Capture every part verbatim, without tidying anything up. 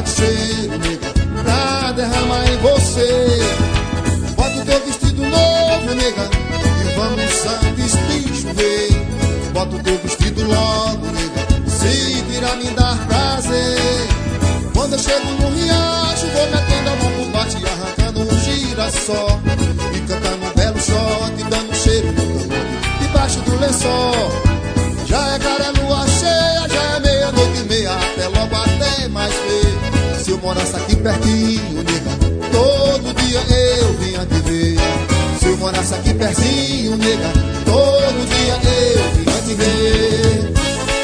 de cheiro, nega, pra derramar em você. Bota o teu vestido novo, nega, e vamos Santos de chover. Bota o teu vestido logo, nega, se virar me dar prazer. Quando eu chego no riacho, vou metendo a mão pro bate, arrancando um girassol e cantando um belo shot, dando cheiro no calor debaixo do lençol. Já é cara lua cheia, já é meia-noite e meia, até logo, até mais ver. Se eu morasse aqui pertinho, nega, todo dia eu vinha te ver. Se eu morasse aqui pertinho, nega, todo dia eu vinha te ver.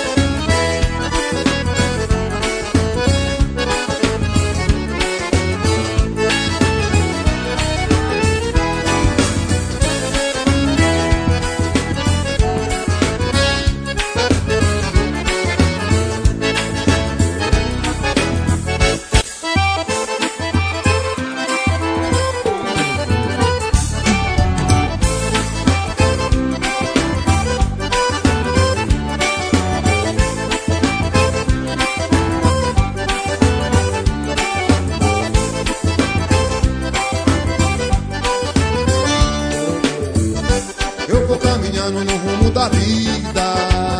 Caminhando no rumo da vida,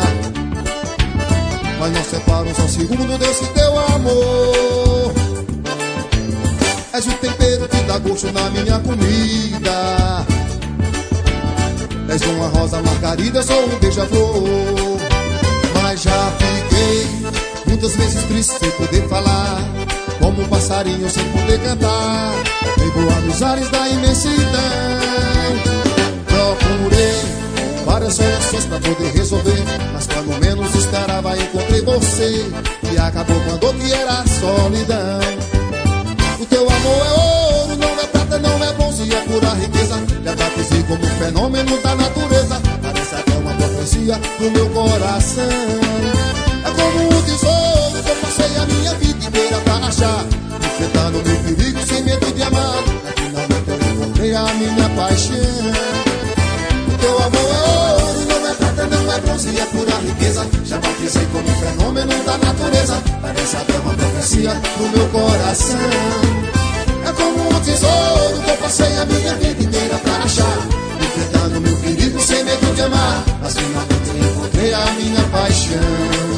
mas não separa só um segundo desse teu amor. És o tempero que dá gosto na minha comida. És uma rosa margarida, sou um beija-flor. Mas já fiquei muitas vezes triste sem poder falar, como um passarinho sem poder cantar, em voar nos ares da imensidão. Procurei várias soluções pra poder resolver, mas quando menos esperava encontrei você, e acabou quando que era solidão. O teu amor é ouro, não é prata, não é bronze, é pura riqueza. Já batizei como um fenômeno da natureza, parece até uma profecia no meu coração. É como um tesouro que eu passei a minha vida inteira pra achar, enfrentando meu perigo sem medo de amar. E finalmente eu encontrei a minha paixão. Teu amor é ouro, não é prata, não é bronze, é pura riqueza. Já batizei como um fenômeno da natureza, parece até uma profecia no meu coração. É como um tesouro que eu passei a minha vida inteira pra achar, enfrentando meu perigo sem medo de amar. Mas finalmente encontrei a minha paixão.